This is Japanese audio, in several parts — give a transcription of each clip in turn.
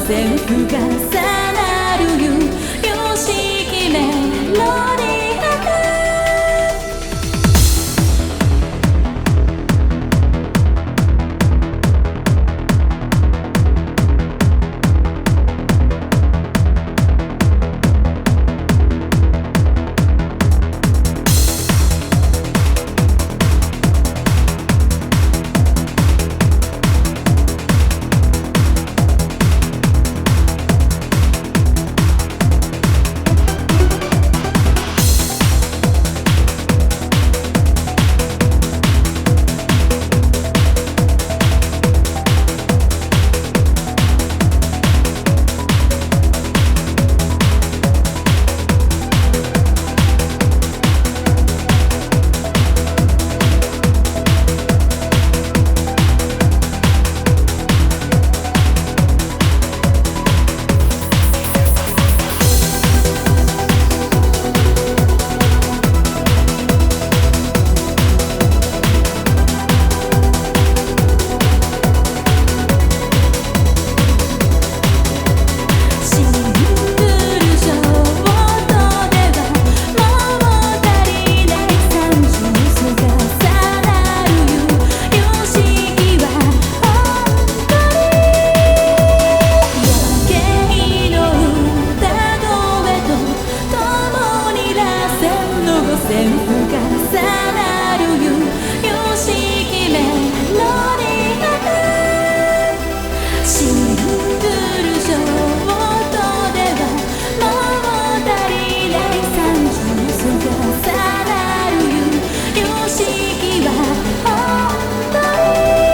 線譜が重なるよしきメロディー線譜が重なるよしきメロディーシングルショートではもう足りない三重奏が重なるよしきは本当に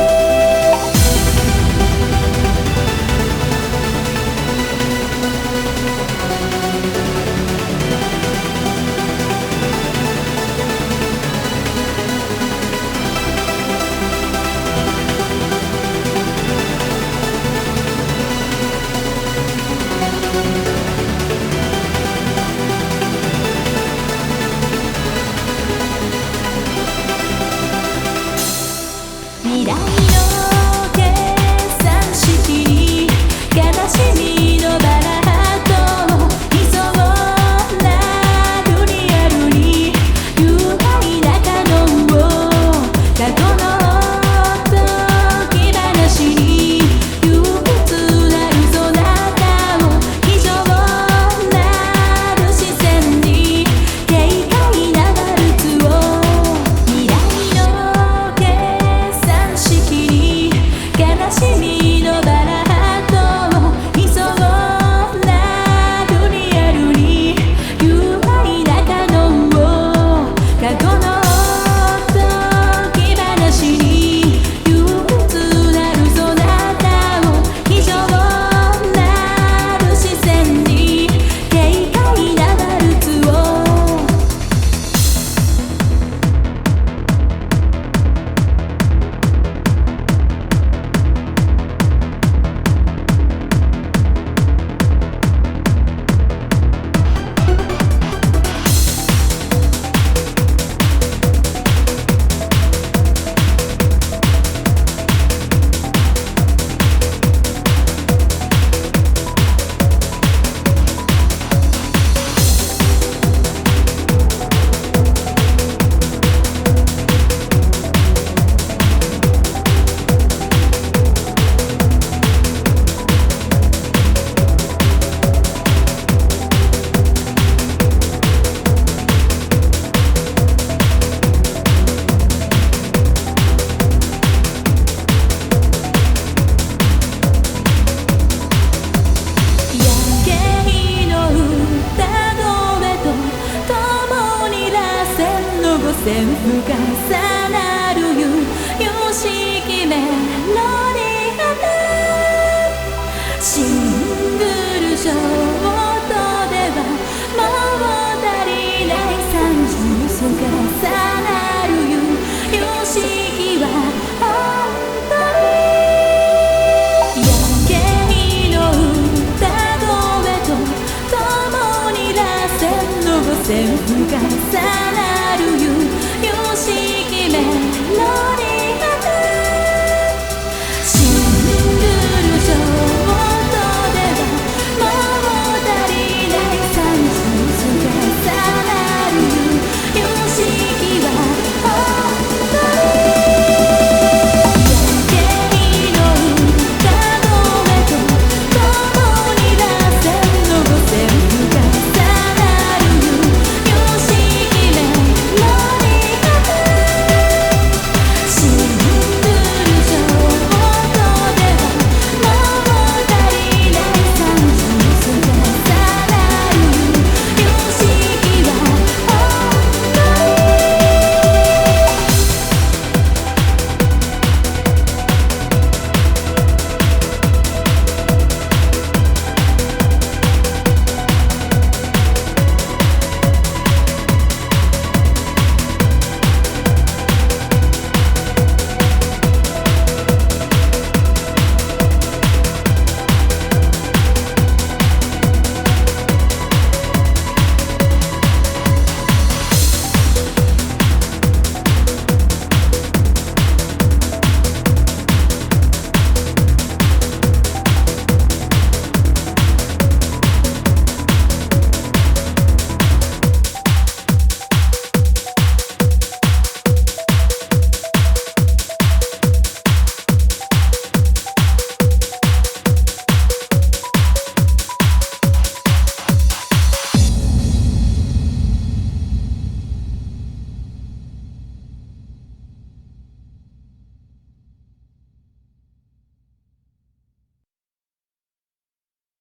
未来の計算式に悲しみのバラハートをいそうなルリアルに愉快なカノンを過去の時話に憂鬱なるそなたを非常なる視線に軽快なワルツを未来の計算式に悲しみのバラハートをいそうなルリアルに愉快なカノンを過去の時話に憂鬱なるそなたを非常なる視線に軽快なワルツを線譜が重なるよしきメロディー